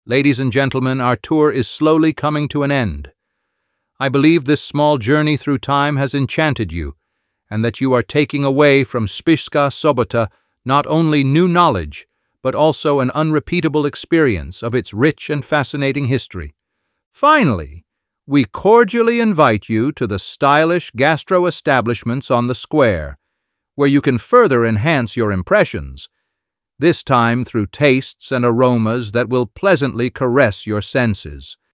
Ladies and gentlemen, our tour is slowly coming to an end. I believe this small journey through time has enchanted you, and that you are taking away from Spišská Sobota not only new knowledge, but also an unrepeatable experience of its rich and fascinating history. Finally, we cordially invite you to the stylish gastro establishments on the square, where you can further enhance your impressions, this time through tastes and aromas that will pleasantly caress your senses.